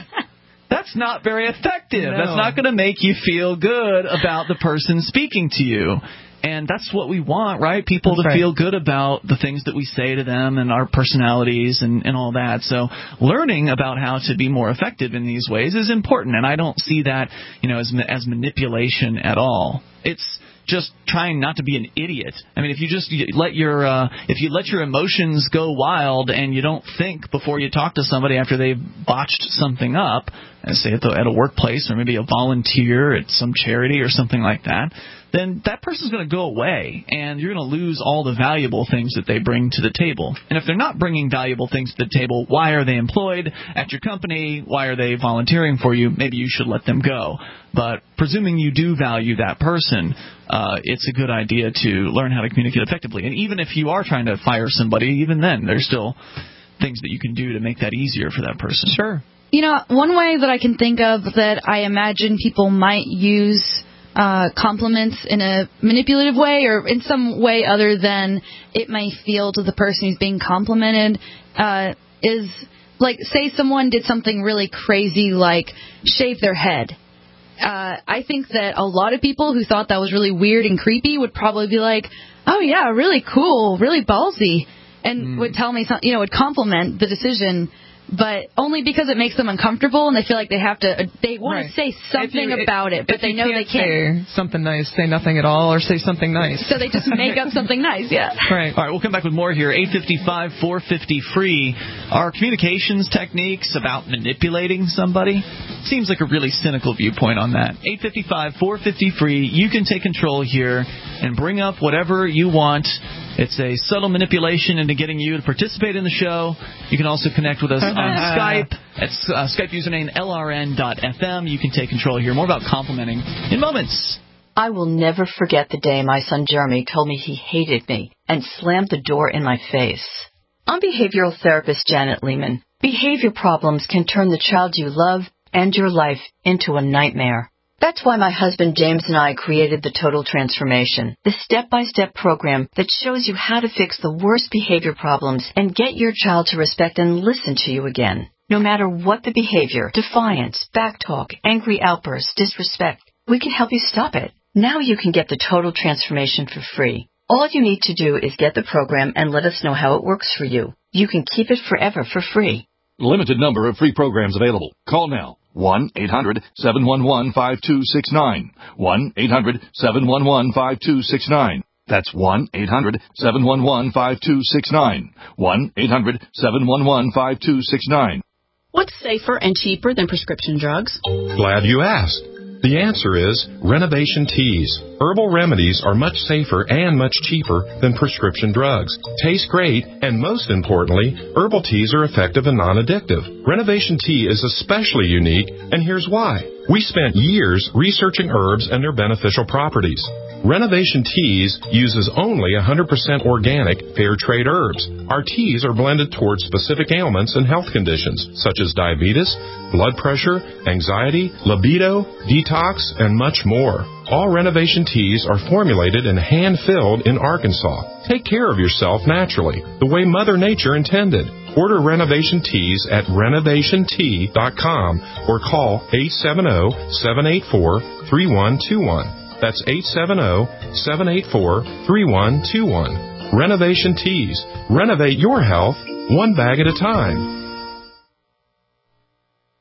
S1: That's not very effective.
S2: No.
S1: That's not going to make you feel good about the person speaking to you. And that's what we want, right? People
S2: That's
S1: to
S2: right.
S1: feel good about the things that we say to them and our personalities and, and all that. So learning about how to be more effective in these ways is important. And I don't see that, you know, as as manipulation at all. It's just trying not to be an idiot. I mean, if you just let your uh, if you let your emotions go wild and you don't think before you talk to somebody after they've botched something up, and say at, the, at a workplace or maybe a volunteer at some charity or something like that, then that person's going to go away and you're going to lose all the valuable things that they bring to the table. And if they're not bringing valuable things to the table, why are they employed at your company? Why are they volunteering for you? Maybe you should let them go. But presuming you do value that person, uh, it's a good idea to learn how to communicate effectively. And even if you are trying to fire somebody, even then, there's still things that you can do to make that easier for that person.
S2: Sure.
S3: You know, one way that I can think of that I imagine people might use uh, compliments in a manipulative way or in some way other than it may feel to the person who's being complimented uh, is, like, say someone did something really crazy like shave their head. Uh, I think that a lot of people who thought that was really weird and creepy would probably be like, oh, yeah, really cool, really ballsy, and mm. would tell me, some, you know, would compliment the decision, but only because it makes them uncomfortable and they feel like they have to, they want
S2: Right.
S3: to say something
S2: you,
S3: about it, but
S2: if
S3: they
S2: you
S3: know
S2: can't
S3: they can't.
S2: Say something nice, say nothing at all, or say something nice.
S3: So they just make up something nice, yeah.
S1: Right. All right, we'll come back with more here. eight five five, four five zero, free. Our communications techniques about manipulating somebody seems like a really cynical viewpoint on that. eight five five, four five zero, free. You can take control here and bring up whatever you want. It's a subtle manipulation into getting you to participate in the show. You can also connect with us on Skype. It's uh, Skype username L R N dot F M. You can take control here. More about complimenting in moments.
S16: I will never forget the day my son Jeremy told me he hated me and slammed the door in my face. I'm behavioral therapist Janet Lehman. Behavior problems can turn the child you love and your life into a nightmare. That's why my husband James and I created the Total Transformation, the step-by-step program that shows you how to fix the worst behavior problems and get your child to respect and listen to you again. No matter what the behavior, defiance, backtalk, angry outbursts, disrespect, we can help you stop it. Now you can get the Total Transformation for free. All you need to do is get the program and let us know how it works for you. You can keep it forever for free.
S17: Limited number of free programs available. Call now. one eight hundred seven one one five two six nine. one eight hundred seven one one five two six nine. That's one eight hundred seven one one five two six nine. one eight hundred seven one one five two six nine.
S18: What's safer and cheaper than prescription drugs?
S19: Glad you asked. The answer is Renovation Teas. Herbal remedies are much safer and much cheaper than prescription drugs. Taste great, and most importantly, herbal teas are effective and non-addictive. Renovation Tea is especially unique, and here's why. We spent years researching herbs and their beneficial properties. Renovation Teas uses only one hundred percent organic, fair trade herbs. Our teas are blended towards specific ailments and health conditions, such as diabetes, blood pressure, anxiety, libido, detox, and much more. All Renovation Teas are formulated and hand-filled in Arkansas. Take care of yourself naturally, the way Mother Nature intended. Order Renovation Teas at renovation tea dot com or call eight seven zero, seven eight four, three one two one. That's eight seven zero, seven eight four, three one two one. Renovation Teas. Renovate your health one bag at a time.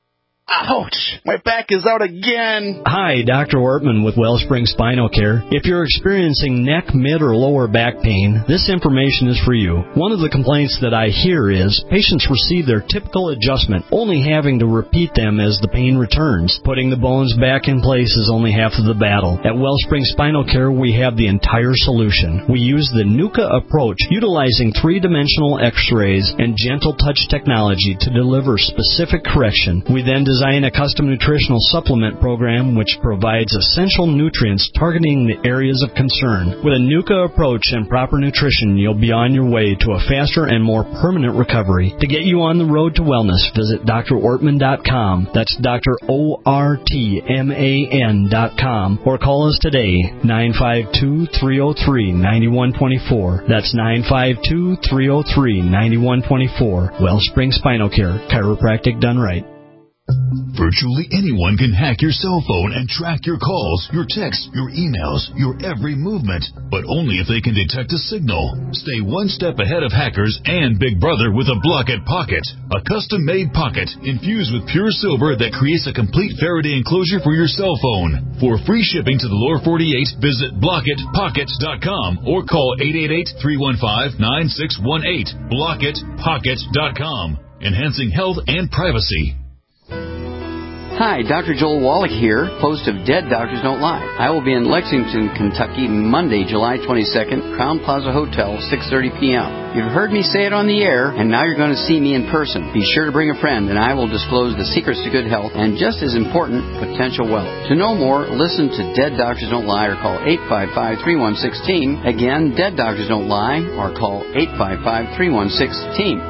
S20: Ouch! My back is out again.
S21: Hi, Doctor Ortman with Wellspring Spinal Care. If you're experiencing neck, mid, or lower back pain, this information is for you. One of the complaints that I hear is patients receive their typical adjustment, only having to repeat them as the pain returns. Putting the bones back in place is only half of the battle. At Wellspring Spinal Care, we have the entire solution. We use the NUCA approach, utilizing three-dimensional x-rays and gentle touch technology to deliver specific correction. We then design a custom nutritional supplement program which provides essential nutrients targeting the areas of concern. With a NUCA approach and proper nutrition, you'll be on your way to a faster and more permanent recovery. To get you on the road to wellness, visit D R ortman dot com. That's Doctor O R T M A N dot com. Or call us today, nine five two, three oh three, nine one two four. That's nine five two, three oh three, nine one two four. Wellspring Spinal Care, chiropractic done right.
S10: Virtually anyone can hack your cell phone and track your calls, your texts, your emails, your every movement, but only if they can detect a signal. Stay one step ahead of hackers and Big Brother with a Blockit Pocket, a custom-made pocket infused with pure silver that creates a complete Faraday enclosure for your cell phone. For free shipping to the lower forty-eight, visit blockit pockets dot com or call eight eight eight, three one five, nine six one eight. blockit pockets dot com, enhancing health and privacy.
S22: Hi, Doctor Joel Wallach here, host of Dead Doctors Don't Lie. I will be in Lexington, Kentucky, Monday, July twenty-second, Crown Plaza Hotel, six thirty p.m. You've heard me say it on the air, and now you're going to see me in person. Be sure to bring a friend, and I will disclose the secrets to good health and, just as important, potential wealth. To know more, listen to Dead Doctors Don't Lie or call eight five five, three one six, team. Again, Dead Doctors Don't Lie or call eight five five, three one six, team.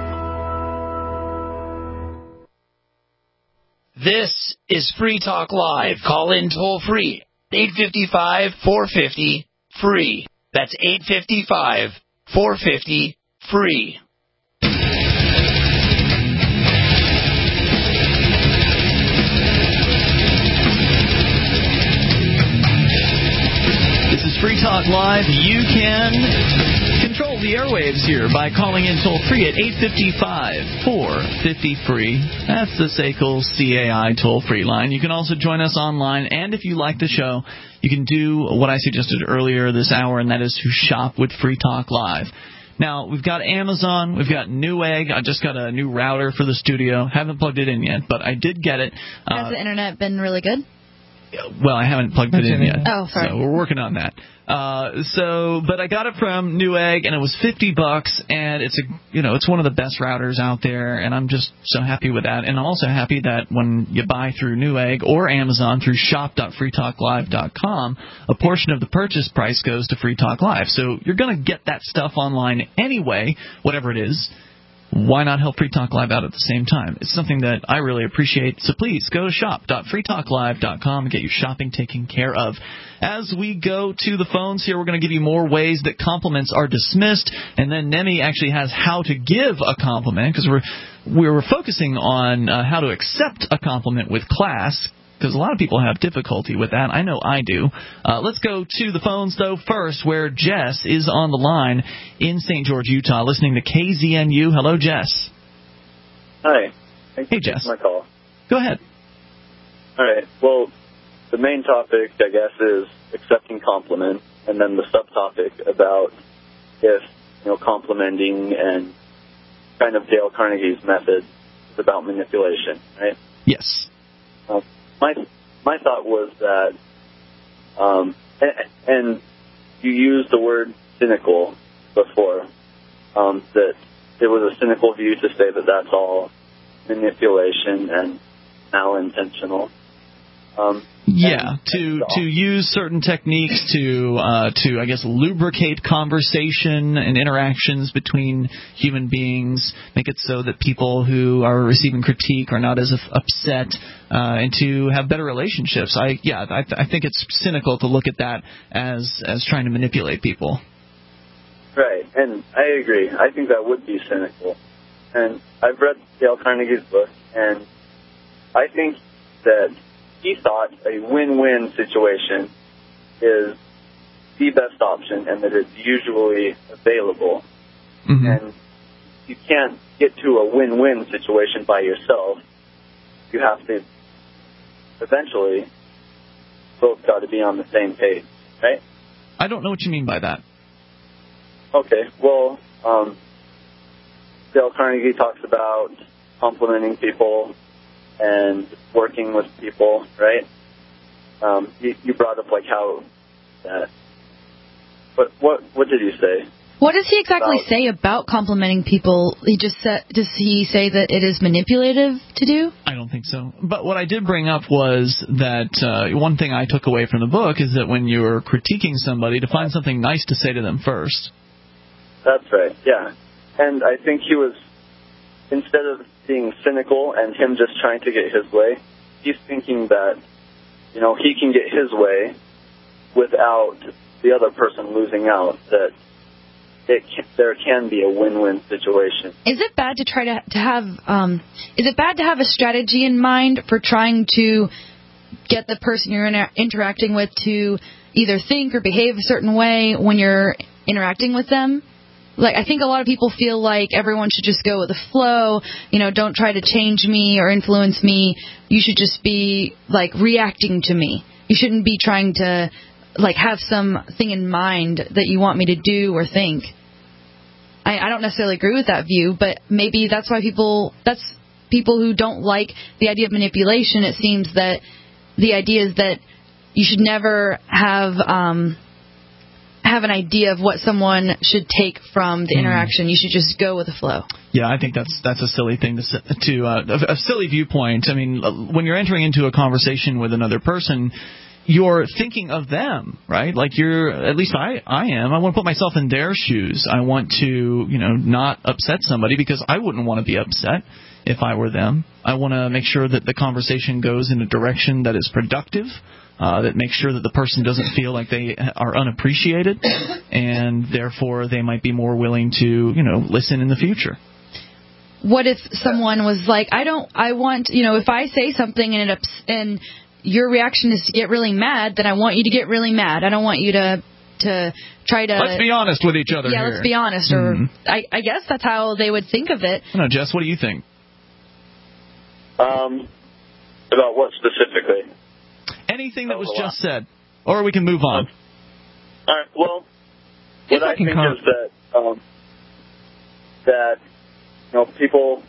S9: This is Free Talk Live. Call in toll free. eight five five, four five zero, free. That's eight five five, four five zero, free.
S1: This is Free Talk Live. You can control the airwaves here by calling in toll-free at eight five five, four five zero, free. That's the S A C L C A I toll-free line. You can also join us online, and if you like the show, you can do what I suggested earlier this hour, and that is to shop with Free Talk Live. Now, we've got Amazon, we've got Newegg. I just got a new router for the studio. Haven't plugged it in yet, but I did get it.
S3: Has uh, the internet been really good?
S1: Well, I haven't plugged it in yet.
S3: Oh, sorry.
S1: So we're working on that. Uh, so, but I got it from Newegg, and it was fifty bucks, and it's a, you know, it's one of the best routers out there, and I'm just so happy with that. And I'm also happy that when you buy through Newegg or Amazon through shop dot free talk live dot com, a portion of the purchase price goes to Free Talk Live. So you're going to get that stuff online anyway, whatever it is. Why not help Free Talk Live out at the same time? It's something that I really appreciate. So please go to shop dot free talk live dot com and get your shopping taken care of. As we go to the phones here, we're going to give you more ways that compliments are dismissed, and then Nemi actually has how to give a compliment, because we're we were focusing on uh, how to accept a compliment with class, because a lot of people have difficulty with that. I know I do. Uh, let's go to the phones, though, first, where Jess is on the line in Saint George, Utah, listening to K Z N U. Hello, Jess.
S23: Hi. Thanks
S1: hey,
S23: for
S1: Jess.
S23: My call.
S1: Go ahead.
S23: All right. Well, the main topic, I guess, is accepting compliments, and then the subtopic about if, you know, complimenting and kind of Dale Carnegie's method is about manipulation, right?
S1: Yes.
S23: Uh, My my thought was that, um, and, and you used the word cynical before, um, that it was a cynical view to say that that's all manipulation and malintentional. Um,
S1: yeah, to to use certain techniques to uh, to I guess lubricate conversation and interactions between human beings, make it so that people who are receiving critique are not as upset, uh, and to have better relationships. I yeah, I, I think it's cynical to look at that as as trying to manipulate people.
S23: Right, and I agree. I think that would be cynical. And I've read Dale Carnegie's book, and I think that he thought a win-win situation is the best option and that it's usually available. Mm-hmm. And you can't get to a win-win situation by yourself. you have to eventually both got to be on the same page, right?
S1: I don't know what you mean by that.
S23: Okay, well, um, Dale Carnegie talks about complimenting people and working with people, right? Um, you, you brought up like how that. But what what did you say?
S3: What does he exactly
S23: about,
S3: say about complimenting people? He just said, does he say that it is manipulative to do?
S1: I don't think so. But what I did bring up was that uh, one thing I took away from the book is that when you're critiquing somebody, to find something nice to say to them first.
S23: That's right, yeah. And I think he was, instead of being cynical and him just trying to get his way, he's thinking that, you know, he can get his way without the other person losing out, that it can, there can be a win-win situation.
S3: Is it bad to try to to have um is it bad to have a strategy in mind for trying to get the person you're inter- interacting with to either think or behave a certain way when you're interacting with them? Like, I think a lot of people feel like everyone should just go with the flow, you know, don't try to change me or influence me. You should just be, like, reacting to me. You shouldn't be trying to, like, have something in mind that you want me to do or think. I, I don't necessarily agree with that view, but maybe that's why people, that's people who don't like the idea of manipulation. It seems that the idea is that you should never have, um, have an idea of what someone should take from the interaction. Mm. You should just go with the flow.
S1: Yeah, I think that's that's a silly thing to to uh, a, a silly viewpoint. I mean, when you're entering into a conversation with another person, you're thinking of them, right? Like you're, at least I, I am. I want to put myself in their shoes. I want to, you know, not upset somebody because I wouldn't want to be upset if I were them. I want to make sure that the conversation goes in a direction that is productive. Uh, that makes sure that the person doesn't feel like they are unappreciated, and therefore they might be more willing to, you know, listen in the future.
S3: What if someone was like, I don't, I want, you know, if I say something and it ups, and your reaction is to get really mad, then I want you to get really mad. I don't want you to to try to.
S1: Let's be honest with each other.
S3: Yeah,
S1: here.
S3: let's be honest. Or mm-hmm. I, I guess that's how they would think of it.
S1: I don't know, Jess, what do you think?
S23: Um, about what specifically?
S1: Anything that was just said, or we can move on.
S23: All right. Well, what I think is that um, that you know people.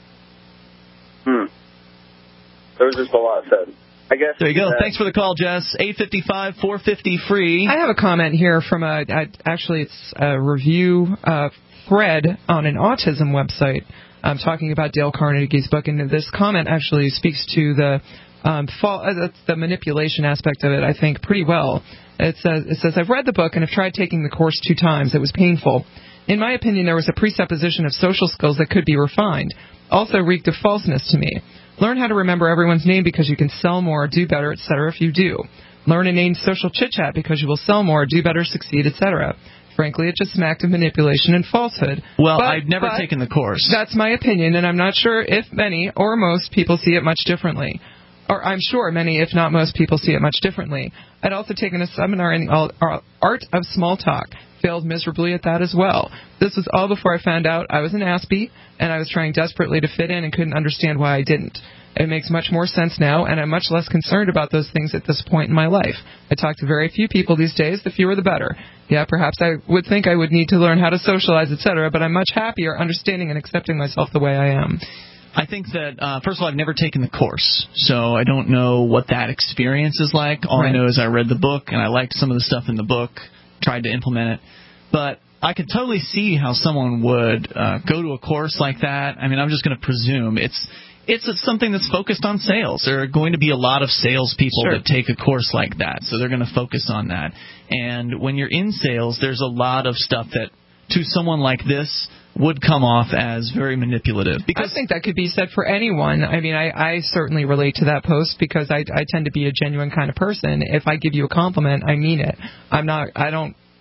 S23: Hmm. There was just a lot said. I guess.
S1: There you go. Thanks for the call, Jess. eight five five, four five zero, free.
S2: I have a comment here from a. a actually, it's a review uh, thread on an autism website. I'm talking about Dale Carnegie's book, and this comment actually speaks to the. Um, fall, uh, that's the manipulation aspect of it, I think, pretty well. It says, it says, I've read the book and have tried taking the course two times. It was painful. In my opinion, there was a presupposition of social skills that could be refined. Also reeked of falseness to me. Learn how to remember everyone's name because you can sell more, do better, et cetera if you do. Learn inane social chit-chat because you will sell more, do better, succeed, et cetera. Frankly, it just smacked of manipulation and falsehood.
S1: Well,
S2: but,
S1: I've never
S2: but
S1: taken the course.
S2: That's my opinion, and I'm not sure if many or most people see it much differently. Or I'm sure many, if not most, people see it much differently. I'd also taken a seminar in the art of small talk. Failed miserably at that as well. This was all before I found out I was an Aspie, and I was trying desperately to fit in and couldn't understand why I didn't. It makes much more sense now, and I'm much less concerned about those things at this point in my life. I talk to very few people these days. The fewer the better. Yeah, perhaps I would think I would need to learn how to socialize, et cetera, but I'm much happier understanding and accepting myself the way I am.
S1: I think that, uh, first of all, I've never taken the course, so I don't know what that experience is like. All right. I know is I read the book, and I liked some of the stuff in the book, tried to implement it. But I could totally see how someone would uh, go to a course like that. I mean, I'm just going to presume it's it's something that's focused on sales. There are going to be a lot of salespeople sure. that take a course like that, so they're going to focus on that. And when you're in sales, there's a lot of stuff that, to someone like this, would come off as very manipulative. Because
S2: I think that could be said for anyone. I mean, I, I certainly relate to that post because I, I tend to be a genuine kind of person. If I give you a compliment, I mean it. I'm not. I don't.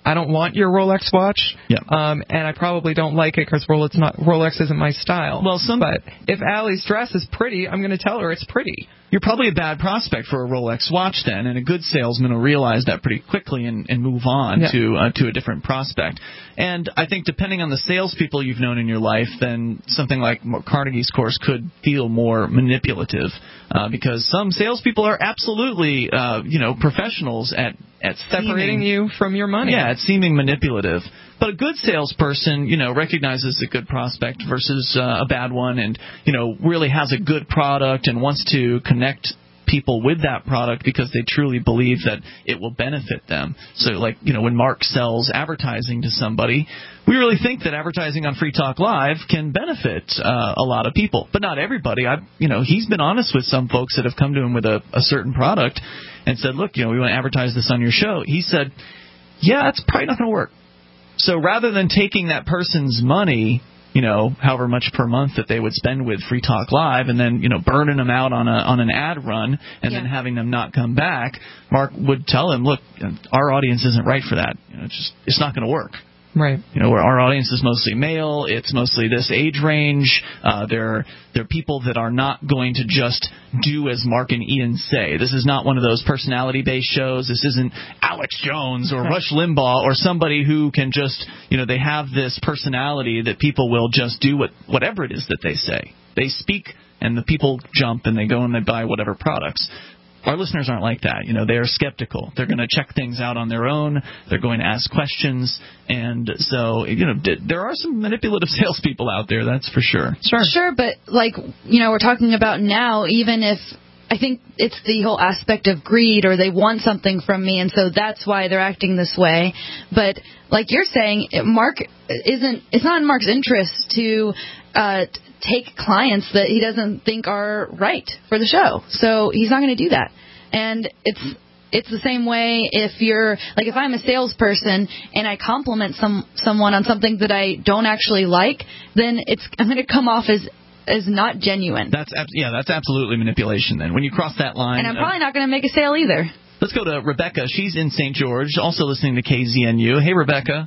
S2: I don't want your Rolex watch,
S1: yeah.
S2: um, and I probably don't like it because Rolex not Rolex isn't my style.
S1: Well, some
S2: but if Allie's dress is pretty, I'm going to tell her it's pretty.
S1: You're probably a bad prospect for a Rolex watch then, and a good salesman will realize that pretty quickly and, and move on
S2: yeah.
S1: to uh, to a different prospect. And I think depending on the salespeople you've known in your life, then something like Carnegie's course could feel more manipulative, uh, because some salespeople are absolutely uh, you know professionals at at
S2: separating
S1: seeming,
S2: you from your money.
S1: Yeah, at seeming manipulative. But a good salesperson, you know, recognizes a good prospect versus uh, a bad one, and you know, really has a good product and wants to connect people with that product because they truly believe that it will benefit them. So, like, you know, when Mark sells advertising to somebody, we really think that advertising on Free Talk Live can benefit uh, a lot of people, but not everybody. I, you know, he's been honest with some folks that have come to him with a, a certain product and said, look, you know, we want to advertise this on your show. He said, yeah, it's probably not going to work. So rather than taking that person's money, you know, however much per month that they would spend with Free Talk Live, and then, you know, burning them out on a on an ad run and yeah. then having them not come back, Mark would tell him, look, our audience isn't right for that. You know, it's just it's not going to work.
S2: Right.
S1: You know, where our audience is mostly male, it's mostly this age range. Uh, they're they're people that are not going to just do as Mark and Ian say. This is not one of those personality-based shows. This isn't Alex Jones or Rush Limbaugh or somebody who can just, you know, they have this personality that people will just do what whatever it is that they say. They speak, and the people jump, and they go and they buy whatever products. Our listeners aren't like that. You know, they are skeptical. They're going to check things out on their own. They're going to ask questions. And so, you know, d- there are some manipulative salespeople out there, that's for sure.
S3: Sure. Sure, but, like, you know, we're talking about now, even if I think it's the whole aspect of greed, or they want something from me, and so that's why they're acting this way. But like you're saying, Mark isn't, it's not in Mark's interest to uh, take clients that he doesn't think are right for the show. So he's not going to do that. And it's it's the same way if you're, like, if I'm a salesperson and I compliment some someone on something that I don't actually like, then it's I'm going to come off as is not genuine.
S1: That's yeah, that's absolutely manipulation then. When you cross that line.
S3: And I'm probably uh, not going to make a sale either.
S1: Let's go to Rebecca. She's in Saint George, also listening to K Z N U. Hey, Rebecca.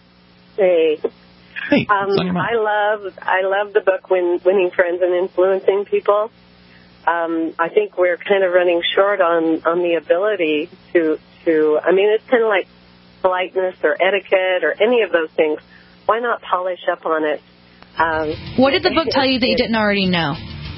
S4: Hey.
S1: Hey.
S4: Um, I love I love the book Win, Winning Friends and Influencing People. Um, I think we're kind of running short on, on the ability to to. I mean, it's kind of like politeness or etiquette or any of those things. Why not polish up on it? Um,
S3: what did the book tell you that you didn't already know?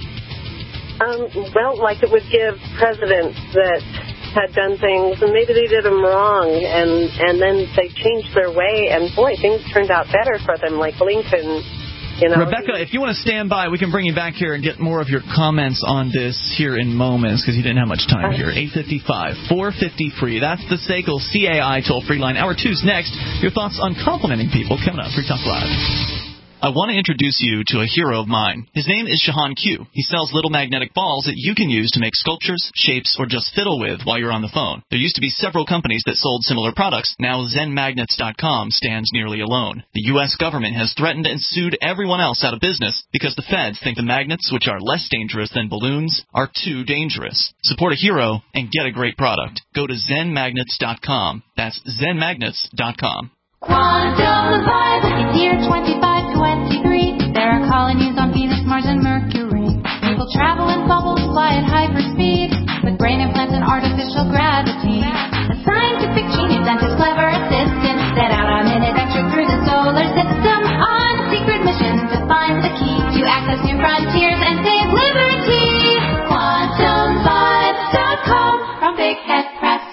S4: Um, well, like it would give presidents that had done things, and maybe they did them wrong, and, and then they changed their way, and boy, things turned out better for them, like Lincoln. You know,
S1: Rebecca, if you want to stand by, we can bring you back here and get more of your comments on this here in moments, because you didn't have much time here. eight five five, four five zero, free. That's the S A C L C A I toll-free line. Hour two's next. Your thoughts on complimenting people coming up. Free Talk Live. I want to introduce you to a hero of mine. His name is Shahan Q. He sells little magnetic balls that you can use to make sculptures, shapes, or just fiddle with while you're on the phone. There used to be several companies that sold similar products. Now Zen Magnets dot com stands nearly alone. The U S government has threatened and sued everyone else out of business because the feds think the magnets, which are less dangerous than balloons, are too dangerous. Support a hero and get a great product. Go to Zen Magnets dot com. That's Zen Magnets dot com.
S5: Quantum Vibe, it's year twenty-five twenty-three. There are colonies on Venus, Mars, and Mercury. People travel in bubbles, fly at hyperspeed, with brain implants and artificial gravity. A scientific genius and his clever assistant set out on an adventure through the solar system on a secret mission to find the key to access new frontiers and save liberty. Quantum Vibe dot com from Big Head Press.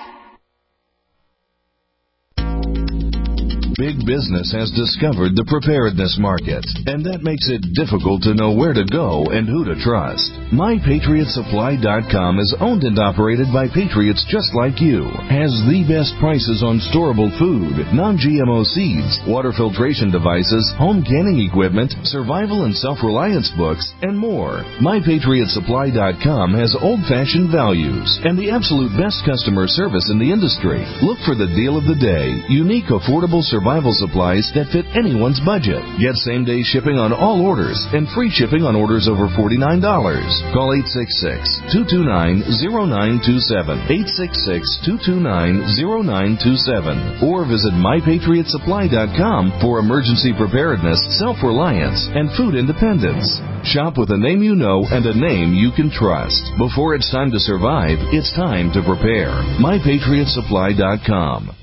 S10: Big business has discovered the preparedness market, and that makes it difficult to know where to go and who to trust. My Patriot Supply dot com is owned and operated by patriots just like you, has the best prices on storable food, non-G M O seeds, water filtration devices, home canning equipment, survival and self-reliance books, and more. My Patriot Supply dot com has old-fashioned values and the absolute best customer service in the industry. Look for the deal of the day, unique, affordable survival
S6: survival supplies that fit anyone's budget. Get same-day shipping on all orders and free shipping on orders over forty-nine dollars. Call eight six six, two two nine, zero nine two seven, eight six six, two two nine, zero nine two seven, or visit my patriot supply dot com for emergency preparedness, self-reliance, and food independence. Shop with a name you know and a name you can trust. Before it's time to survive, it's time to prepare. my patriot supply dot com.